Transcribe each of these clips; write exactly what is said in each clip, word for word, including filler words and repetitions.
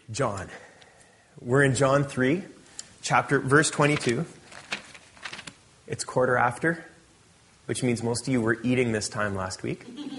John. We're in John three, chapter, verse twenty-two. It's quarter after, which means most of you were eating this time last week.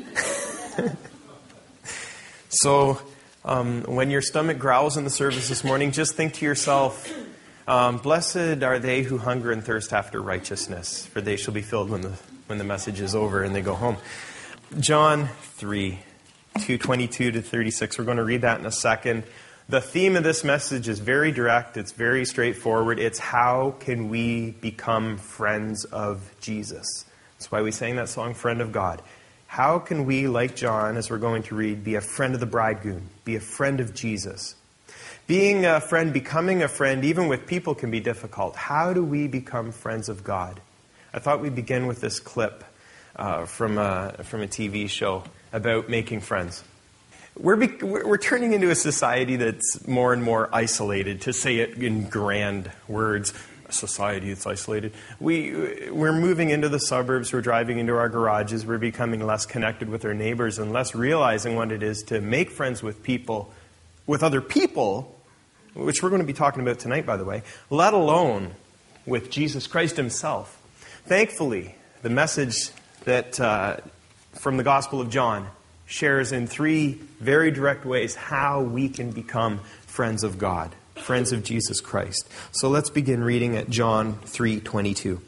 So um, when your stomach growls in the service this morning, just think to yourself, um, blessed are they who hunger and thirst after righteousness, for they shall be filled when the when the message is over and they go home. John three, two twenty-two to thirty-six. We're going to read that in a second. The theme of this message is very direct. It's very straightforward. It's how can we become friends of Jesus? That's why we sang that song, Friend of God. How can we, like John, as we're going to read, be a friend of the bridegroom, be a friend of Jesus? Being a friend, becoming a friend, even with people can be difficult. How do we become friends of God? I thought we'd begin with this clip uh, from, a, from a T V show about making friends. We're, be, we're turning into a society that's more and more isolated, to say it in grand words. A society that's isolated. We, we're moving into the suburbs, we're driving into our garages, we're becoming less connected with our neighbors and less realizing what it is to make friends with people, with other people, which we're going to be talking about tonight, by the way, let alone with Jesus Christ himself. Thankfully, the message that uh, from the Gospel of John shares in three very direct ways how we can become friends of God, friends of Jesus Christ. So let's begin reading at John three twenty-two.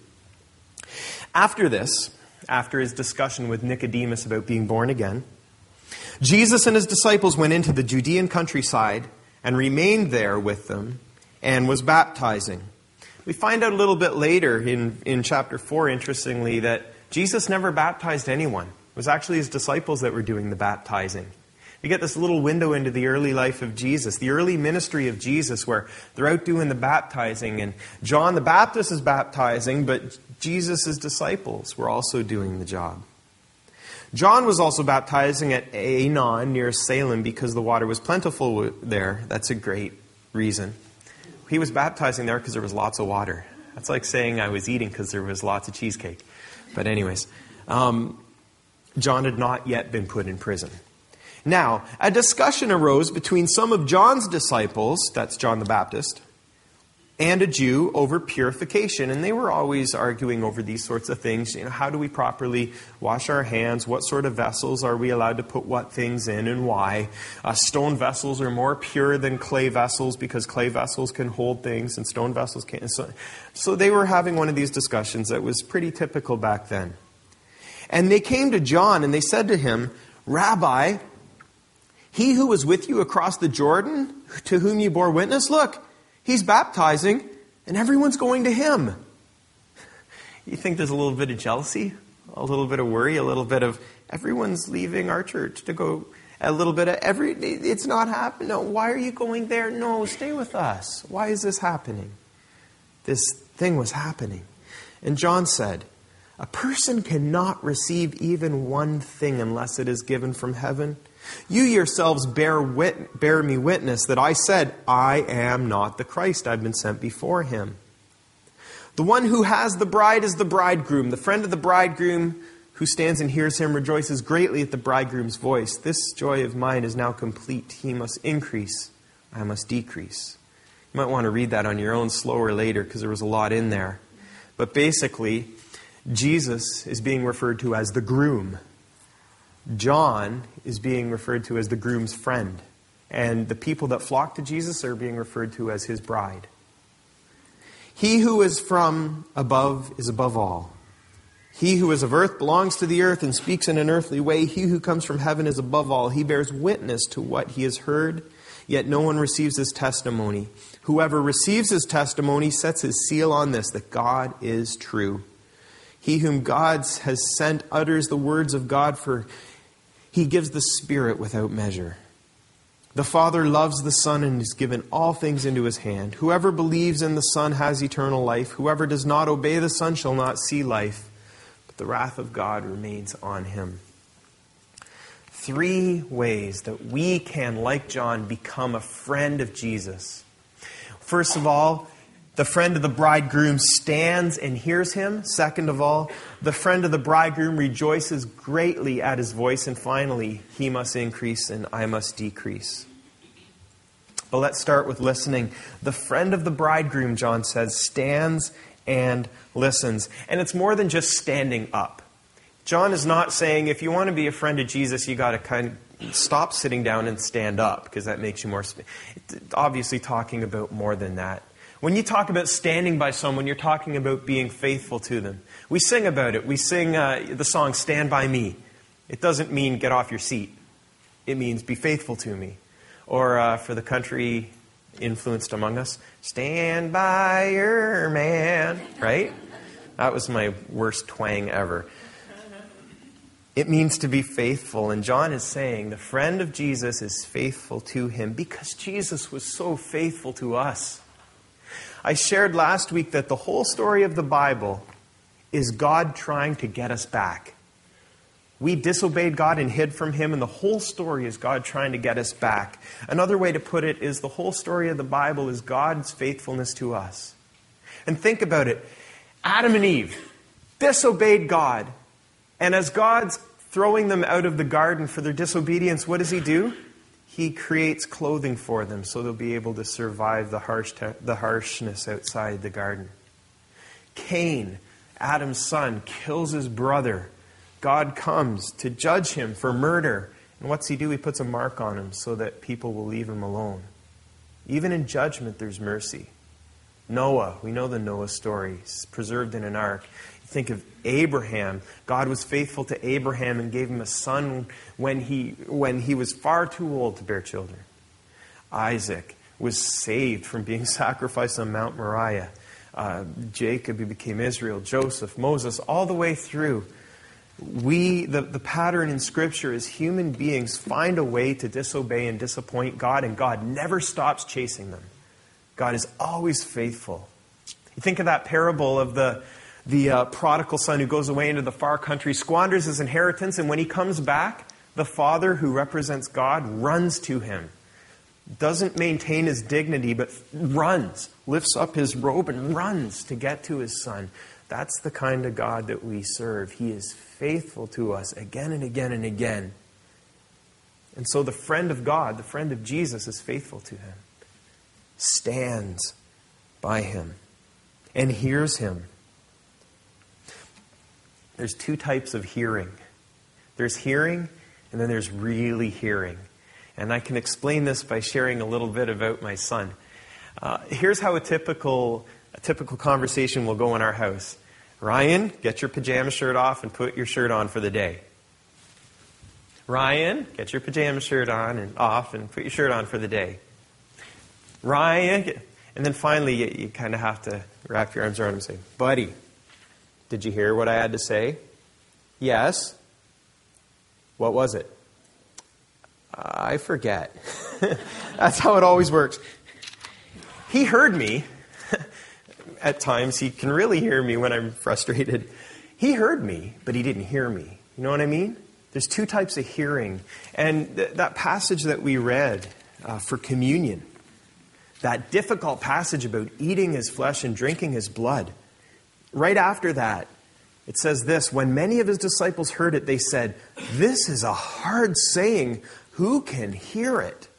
After this, after his discussion with Nicodemus about being born again, Jesus and his disciples went into the Judean countryside and remained there with them and was baptizing. We find out a little bit later in, in chapter four, interestingly, that Jesus never baptized anyone. It was actually his disciples that were doing the baptizing. We get this little window into the early life of Jesus, the early ministry of Jesus, where they're out doing the baptizing. And John the Baptist is baptizing, but Jesus' disciples were also doing the job. John was also baptizing at Aenon near Salem because the water was plentiful there. That's a great reason. He was baptizing there because there was lots of water. That's like saying I was eating because there was lots of cheesecake. But anyways, um, John had not yet been put in prison. Now, a discussion arose between some of John's disciples, that's John the Baptist, and a Jew over purification. And they were always arguing over these sorts of things. You know, how do we properly wash our hands? What sort of vessels are we allowed to put what things in and why? Uh, stone vessels are more pure than clay vessels because clay vessels can hold things and stone vessels can't. So, so they were having one of these discussions that was pretty typical back then. And they came to John and they said to him, Rabbi, he who was with you across the Jordan, to whom you bore witness, look, he's baptizing, and everyone's going to him. You think there's a little bit of jealousy, a little bit of worry, a little bit of everyone's leaving our church to go, a little bit of every, it's not happening. No, why are you going there? No, stay with us. Why is this happening? This thing was happening. And John said, a person cannot receive even one thing unless it is given from heaven. You yourselves bear wit- bear me witness that I said, I am not the Christ. I've been sent before him. The one who has the bride is the bridegroom. The friend of the bridegroom who stands and hears him rejoices greatly at the bridegroom's voice. This joy of mine is now complete. He must increase. I must decrease. You might want to read that on your own slower later because there was a lot in there. But basically, Jesus is being referred to as the groom. John is being referred to as the groom's friend. And the people that flock to Jesus are being referred to as his bride. He who is from above is above all. He who is of earth belongs to the earth and speaks in an earthly way. He who comes from heaven is above all. He bears witness to what he has heard, yet no one receives his testimony. Whoever receives his testimony sets his seal on this, that God is true. He whom God has sent utters the words of God, for he gives the Spirit without measure. The Father loves the Son and has given all things into his hand. Whoever believes in the Son has eternal life. Whoever does not obey the Son shall not see life, but the wrath of God remains on him. Three ways that we can, like John, become a friend of Jesus. First of all, the friend of the bridegroom stands and hears him. Second of all, the friend of the bridegroom rejoices greatly at his voice. And finally, he must increase and I must decrease. But let's start with listening. The friend of the bridegroom, John says, stands and listens. And it's more than just standing up. John is not saying if you want to be a friend of Jesus, you got to kind of stop sitting down and stand up, because that makes you more... Sp- it's obviously talking about more than that. When you talk about standing by someone, you're talking about being faithful to them. We sing about it. We sing uh, the song, Stand By Me. It doesn't mean get off your seat. It means be faithful to me. Or uh, for the country influenced among us, stand by your man. Right? That was my worst twang ever. It means to be faithful. And John is saying the friend of Jesus is faithful to him because Jesus was so faithful to us. I shared last week that the whole story of the Bible is God trying to get us back. We disobeyed God and hid from Him, and the whole story is God trying to get us back. Another way to put it is the whole story of the Bible is God's faithfulness to us. And think about it. Adam and Eve disobeyed God. And as God's throwing them out of the garden for their disobedience, what does He do? He creates clothing for them so they'll be able to survive the harsh te- the harshness outside the garden. Cain, Adam's son, kills his brother. God comes to judge him for murder. And what's He do? He puts a mark on him so that people will leave him alone. Even in judgment, there's mercy. Noah, we know the Noah story. He's preserved in an ark. Think of Abraham. God was faithful to Abraham and gave him a son when he when he was far too old to bear children. Isaac was saved from being sacrificed on Mount Moriah. Uh, Jacob, who became Israel. Joseph, Moses, all the way through. We, the, the pattern in Scripture is human beings find a way to disobey and disappoint God, and God never stops chasing them. God is always faithful. You think of that parable of the The uh, prodigal son who goes away into the far country, squanders his inheritance, and when he comes back, the father who represents God runs to him. Doesn't maintain his dignity, but runs, lifts up his robe and runs to get to his son. That's the kind of God that we serve. He is faithful to us again and again and again. And so the friend of God, the friend of Jesus, is faithful to him, stands by him, and hears him. There's two types of hearing. There's hearing, and then there's really hearing. And I can explain this by sharing a little bit about my son. Uh, here's how a typical a typical conversation will go in our house. Ryan, get your pajama shirt off and put your shirt on for the day. Ryan, get your pajama shirt on and off and put your shirt on for the day. Ryan, get, and then finally you, you kind of have to wrap your arms around him and say, buddy, did you hear what I had to say? Yes. What was it? I forget. That's how it always works. He heard me. At times, he can really hear me when I'm frustrated. He heard me, but he didn't hear me. You know what I mean? There's two types of hearing. And th- that passage that we read uh, for communion, that difficult passage about eating his flesh and drinking his blood, right after that, it says this, when many of his disciples heard it, they said, this is a hard saying. Who can hear it?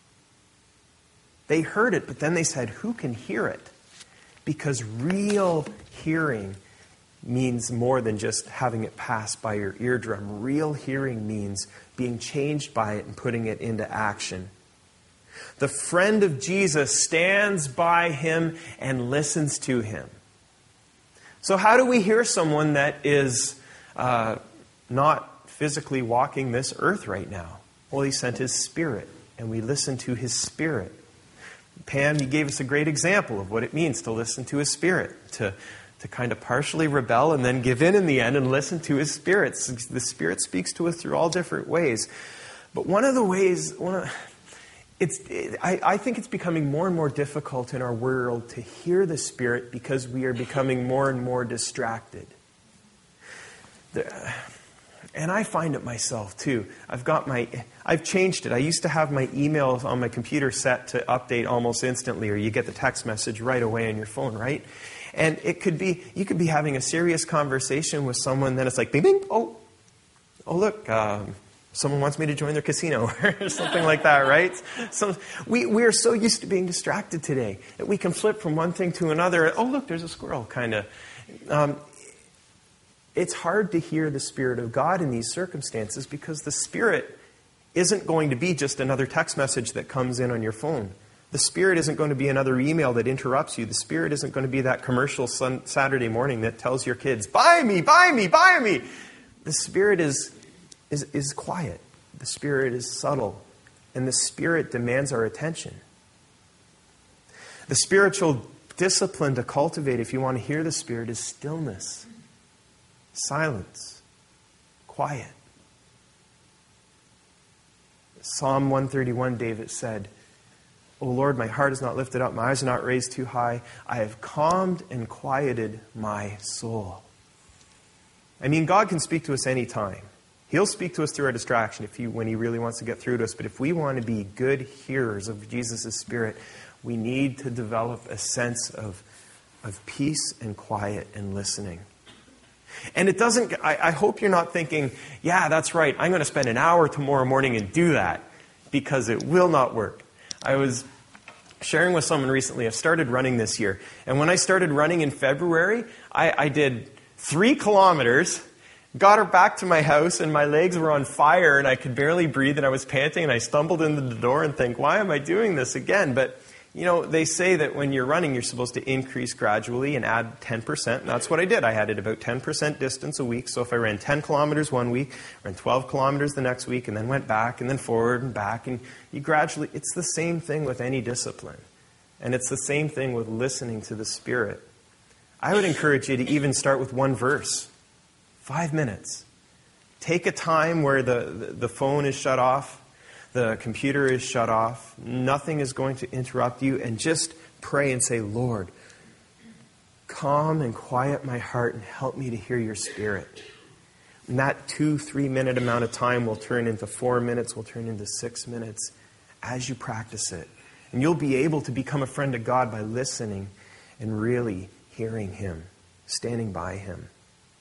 They heard it, but then they said, who can hear it? Because real hearing means more than just having it pass by your eardrum. Real hearing means being changed by it and putting it into action. The friend of Jesus stands by him and listens to him. So how do we hear someone that is uh, not physically walking this earth right now? Well, he sent his Spirit, and we listen to his Spirit. Pam, you gave us a great example of what it means to listen to his Spirit, to, to kind of partially rebel and then give in in the end and listen to his Spirit. The Spirit speaks to us through all different ways. But one of the ways, one of, it's, it, I, I think it's becoming more and more difficult in our world to hear the Spirit because we are becoming more and more distracted. The, And I find it myself too. I've got my, I've changed it. I used to have my emails on my computer set to update almost instantly, or you get the text message right away on your phone, right? And it could be, you could be having a serious conversation with someone, then it's like, bing, bing, oh, oh look, um, Someone wants me to join their casino or something like that, right? So we, we are so used to being distracted today that we can flip from one thing to another. Oh, look, there's a squirrel, kind of. Um, it's hard to hear the Spirit of God in these circumstances because the Spirit isn't going to be just another text message that comes in on your phone. The Spirit isn't going to be another email that interrupts you. The Spirit isn't going to be that commercial sun, Saturday morning that tells your kids, buy me, buy me, buy me. The Spirit is, is, is quiet. The Spirit is subtle. And the Spirit demands our attention. The spiritual discipline to cultivate, if you want to hear the Spirit, is stillness, silence, quiet. Psalm one thirty-one, David said, O Lord, my heart is not lifted up, my eyes are not raised too high. I have calmed and quieted my soul. I mean, God can speak to us anytime. He'll speak to us through our distraction if he, when He really wants to get through to us. But if we want to be good hearers of Jesus' Spirit, we need to develop a sense of, of peace and quiet and listening. And it doesn't, I, I hope you're not thinking, yeah, that's right, I'm going to spend an hour tomorrow morning and do that, because it will not work. I was sharing with someone recently, I started running this year. And when I started running in February, I, I did three kilometers, got her back to my house, and my legs were on fire, and I could barely breathe, and I was panting, and I stumbled into the door and think, why am I doing this again? But, you know, they say that when you're running, you're supposed to increase gradually and add ten percent. And that's what I did. I added about ten percent distance a week. So if I ran ten kilometers one week, ran twelve kilometers the next week, and then went back and then forward and back, and you gradually, it's the same thing with any discipline. And it's the same thing with listening to the Spirit. I would encourage you to even start with one verse. Five minutes. Take a time where the, the, the phone is shut off. The computer is shut off. Nothing is going to interrupt you. And just pray and say, Lord, calm and quiet my heart and help me to hear your Spirit. And that two, three minute amount of time will turn into four minutes, will turn into six minutes as you practice it. And you'll be able to become a friend of God by listening and really hearing Him, standing by Him.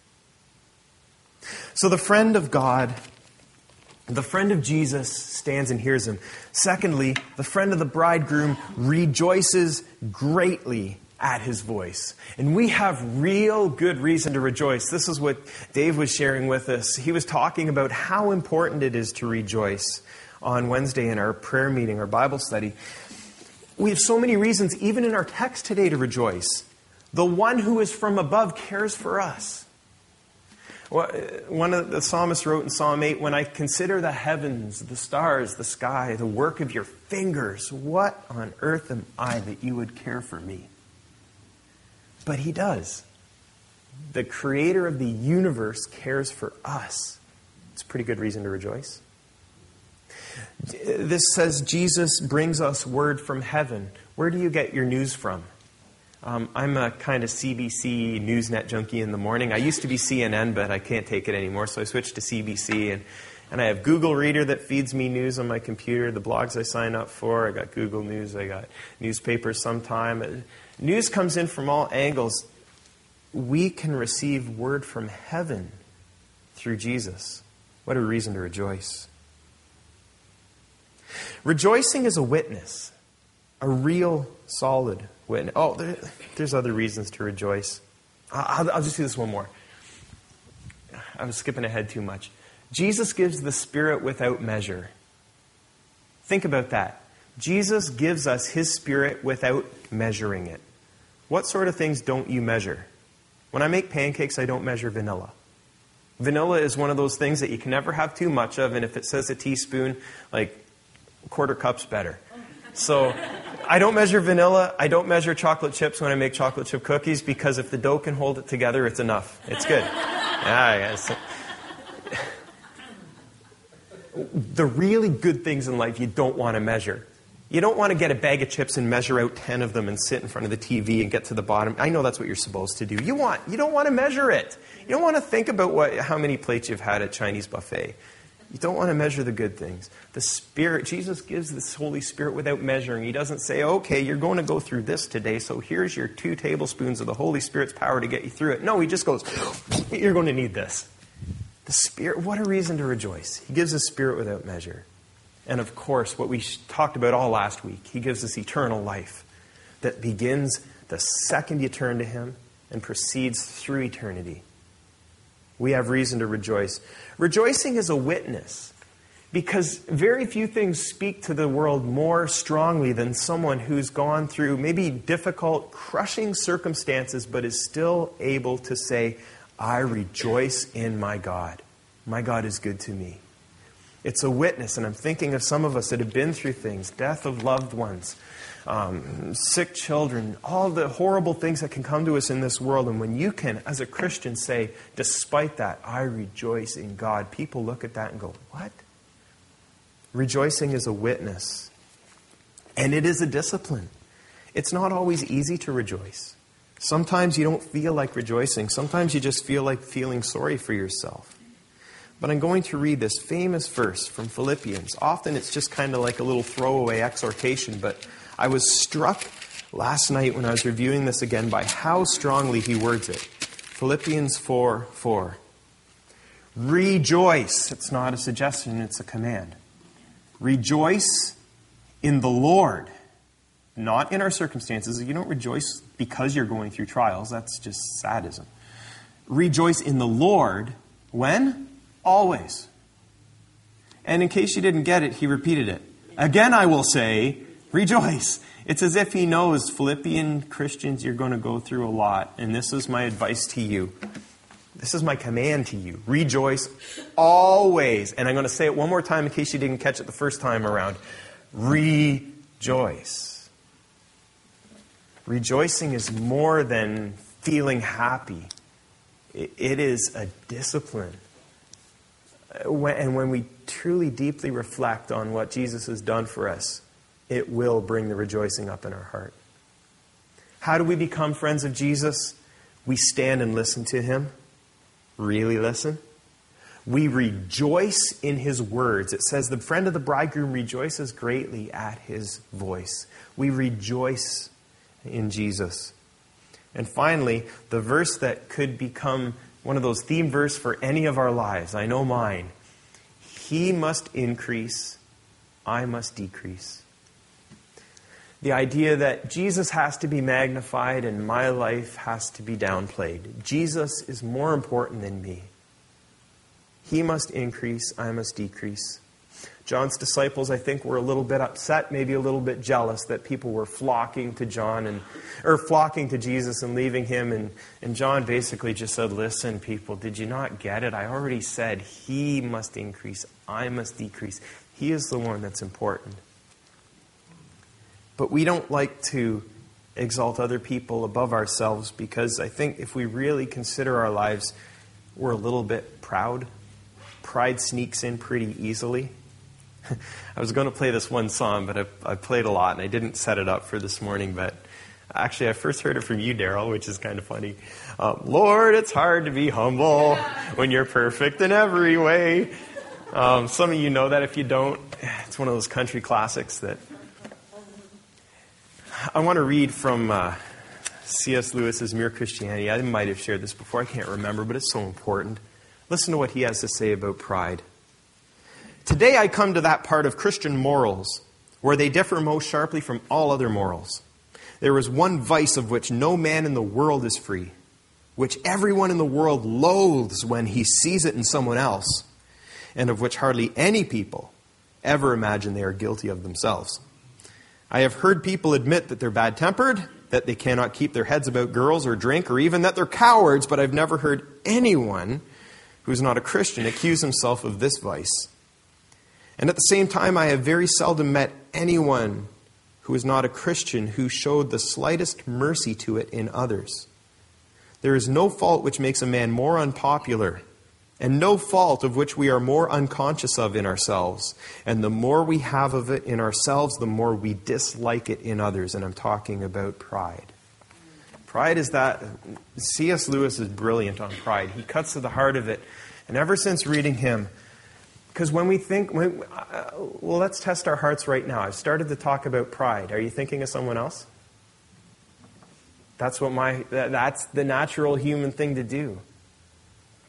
So the friend of God, the friend of Jesus stands and hears Him. Secondly, the friend of the bridegroom rejoices greatly at His voice. And we have real good reason to rejoice. This is what Dave was sharing with us. He was talking about how important it is to rejoice on Wednesday in our prayer meeting, our Bible study. We have so many reasons, even in our text today, to rejoice. The one who is from above cares for us. One of the psalmists wrote in Psalm eight, when I consider the heavens, the stars, the sky, the work of your fingers, what on earth am I that you would care for me? But He does. The Creator of the universe cares for us. It's a pretty good reason to rejoice. This says Jesus brings us word from heaven. Where do you get your news from? Um, I'm a kind of C B C Newsnet junkie in the morning. I used to be C N N, but I can't take it anymore, so I switched to C B C. And, and I have Google Reader that feeds me news on my computer, the blogs I sign up for. I got Google News, I got newspapers sometime. News comes in from all angles. We can receive word from heaven through Jesus. What a reason to rejoice. Rejoicing is a witness, a real, solid witness. Oh, there, there's other reasons to rejoice. I'll, I'll just do this one more. I was skipping ahead too much. Jesus gives the Spirit without measure. Think about that. Jesus gives us His Spirit without measuring it. What sort of things don't you measure? When I make pancakes, I don't measure vanilla. Vanilla is one of those things that you can never have too much of, and if it says a teaspoon, like a quarter cup's better. So I don't measure vanilla. I don't measure chocolate chips when I make chocolate chip cookies, because if the dough can hold it together, it's enough. It's good. Yeah, yes. The really good things in life you don't want to measure. You don't want to get a bag of chips and measure out ten of them and sit in front of the T V and get to the bottom. I know that's what you're supposed to do. You want, you don't want to measure it. You don't want to think about what, how many plates you've had at Chinese buffet. You don't want to measure the good things. The Spirit, Jesus gives this Holy Spirit without measuring. He doesn't say, okay, you're going to go through this today, so here's your two tablespoons of the Holy Spirit's power to get you through it. No, He just goes, you're going to need this. The Spirit, what a reason to rejoice. He gives us Spirit without measure. And of course, what we talked about all last week, He gives us eternal life that begins the second you turn to Him and proceeds through eternity. We have reason to rejoice. Rejoicing is a witness, because very few things speak to the world more strongly than someone who's gone through maybe difficult, crushing circumstances, but is still able to say, I rejoice in my God. My God is good to me. It's a witness, and I'm thinking of some of us that have been through things, death of loved ones, um, sick children, all the horrible things that can come to us in this world. And when you can, as a Christian, say, despite that, I rejoice in God, people look at that and go, what? Rejoicing is a witness, and it is a discipline. It's not always easy to rejoice. Sometimes you don't feel like rejoicing. Sometimes you just feel like feeling sorry for yourself. But I'm going to read this famous verse from Philippians. Often it's just kind of like a little throwaway exhortation, but I was struck last night when I was reviewing this again by how strongly he words it. Philippians four four. Rejoice. It's not a suggestion, it's a command. Rejoice in the Lord. Not in our circumstances. You don't rejoice because you're going through trials. That's just sadism. Rejoice in the Lord. When? Always. And in case you didn't get it, he repeated it. Again, I will say, rejoice. It's as if he knows, Philippian Christians, you're going to go through a lot. And this is my advice to you. This is my command to you. Rejoice always. And I'm going to say it one more time in case you didn't catch it the first time around. Rejoice. Rejoicing is more than feeling happy. It is a discipline. And when we truly deeply reflect on what Jesus has done for us, it will bring the rejoicing up in our heart. How do we become friends of Jesus? We stand and listen to Him. Really listen. We rejoice in His words. It says the friend of the bridegroom rejoices greatly at His voice. We rejoice in Jesus. And finally, the verse that could become one of those theme verses for any of our lives. I know mine. He must increase, I must decrease. The idea that Jesus has to be magnified and my life has to be downplayed. Jesus is more important than me. He must increase, I must decrease. John's disciples, I think, were a little bit upset, maybe a little bit jealous that people were flocking to John and or flocking to Jesus and leaving him. And, and John basically just said, listen, people, did you not get it? I already said He must increase, I must decrease. He is the one that's important. But we don't like to exalt other people above ourselves because I think if we really consider our lives, we're a little bit proud. Pride sneaks in pretty easily. I was going to play this one song, but I, I played a lot, and I didn't set it up for this morning. But actually, I first heard it from you, Daryl, which is kind of funny. Um, Lord, it's hard to be humble when you're perfect in every way. Um, some of you know that. If you don't, it's one of those country classics that I want to read from uh, C S Lewis's Mere Christianity. I might have shared this before. I can't remember, but it's so important. Listen to what he has to say about pride. Today I come to that part of Christian morals where they differ most sharply from all other morals. There is one vice of which no man in the world is free, which everyone in the world loathes when he sees it in someone else, and of which hardly any people ever imagine they are guilty of themselves. I have heard people admit that they're bad-tempered, that they cannot keep their heads about girls or drink, or even that they're cowards, but I've never heard anyone who's not a Christian accuse himself of this vice. And at the same time, I have very seldom met anyone who is not a Christian who showed the slightest mercy to it in others. There is no fault which makes a man more unpopular, and no fault of which we are more unconscious of in ourselves. And the more we have of it in ourselves, the more we dislike it in others. And I'm talking about pride. Pride is that, C S Lewis is brilliant on pride. He cuts to the heart of it. And ever since reading him, because when we think, when, uh, well, let's test our hearts right now. I've started to talk about pride. Are you thinking of someone else? That's what my, that, that's the natural human thing to do.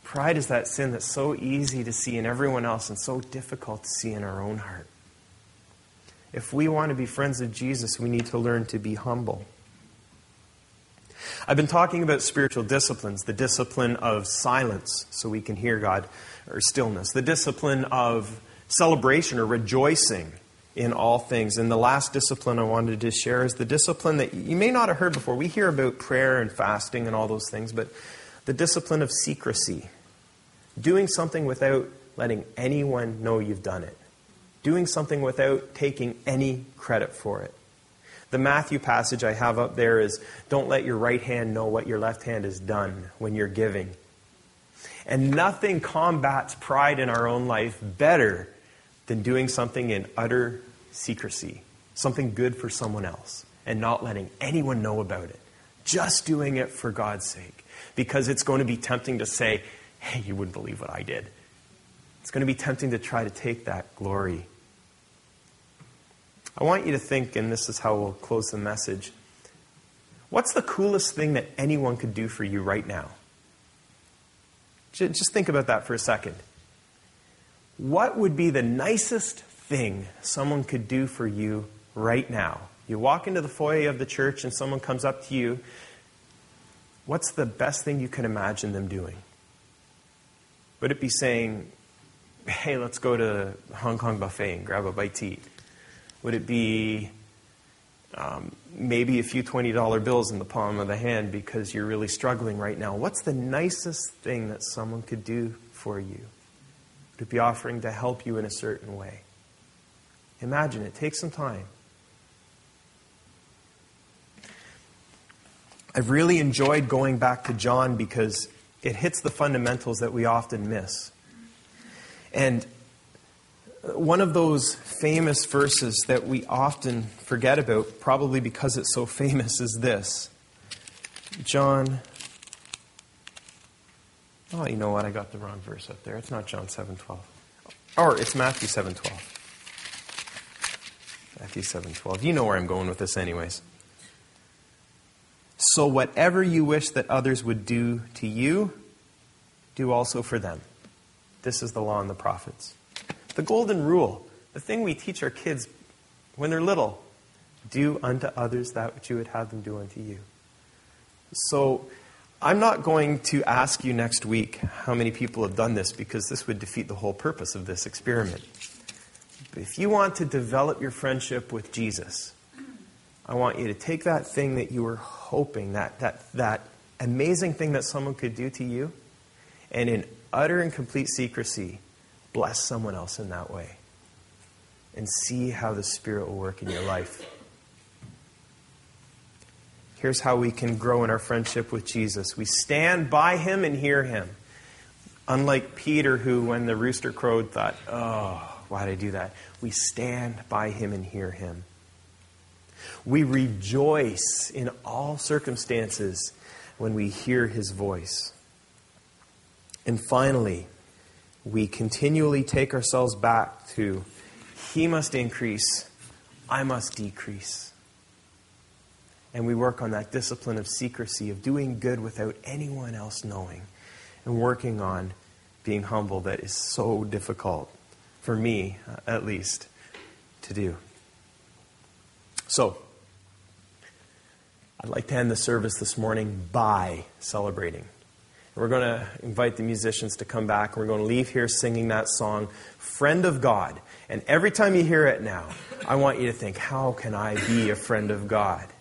Pride is that sin that's so easy to see in everyone else and so difficult to see in our own heart. If we want to be friends of Jesus, we need to learn to be humble. I've been talking about spiritual disciplines, the discipline of silence so we can hear God, or stillness, the discipline of celebration or rejoicing in all things. And the last discipline I wanted to share is the discipline that you may not have heard before. We hear about prayer and fasting and all those things, but the discipline of secrecy. Doing something without letting anyone know you've done it. Doing something without taking any credit for it. The Matthew passage I have up there is, don't let your right hand know what your left hand has done when you're giving. And nothing combats pride in our own life better than doing something in utter secrecy. Something good for someone else. And not letting anyone know about it. Just doing it for God's sake. Because it's going to be tempting to say, hey, you wouldn't believe what I did. It's going to be tempting to try to take that glory. I want you to think, and this is how we'll close the message, what's the coolest thing that anyone could do for you right now? Just think about that for a second. What would be the nicest thing someone could do for you right now? You walk into the foyer of the church and someone comes up to you. What's the best thing you can imagine them doing? Would it be saying, hey, let's go to the Hong Kong buffet and grab a bite to eat? Would it be um, maybe a few twenty dollar bills in the palm of the hand because you're really struggling right now? What's the nicest thing that someone could do for you? Would it be offering to help you in a certain way? Imagine it. Take some time. I've really enjoyed going back to John because it hits the fundamentals that we often miss. And one of those famous verses that we often forget about, probably because it's so famous, is this. John... Oh, you know what? I got the wrong verse up there. It's not John seven twelve. Or it's Matthew seven twelve. Matthew seven twelve. You know where I'm going with this anyways. So whatever you wish that others would do to you, do also for them. This is the law and the prophets. The golden rule, the thing we teach our kids when they're little, do unto others that which you would have them do unto you. So I'm not going to ask you next week how many people have done this because this would defeat the whole purpose of this experiment. But if you want to develop your friendship with Jesus, I want you to take that thing that you were hoping, that, that, that amazing thing that someone could do to you, and in utter and complete secrecy, bless someone else in that way. And see how the Spirit will work in your life. Here's how we can grow in our friendship with Jesus. We stand by Him and hear Him. Unlike Peter, who when the rooster crowed thought, oh, why did I do that? We stand by Him and hear Him. We rejoice in all circumstances when we hear His voice. And finally, we continually take ourselves back to, He must increase, I must decrease. And we work on that discipline of secrecy, of doing good without anyone else knowing. And working on being humble that is so difficult, for me at least, to do. So, I'd like to end the service this morning by celebrating. We're going to invite the musicians to come back. We're going to leave here singing that song, Friend of God. And every time you hear it now, I want you to think, how can I be a friend of God?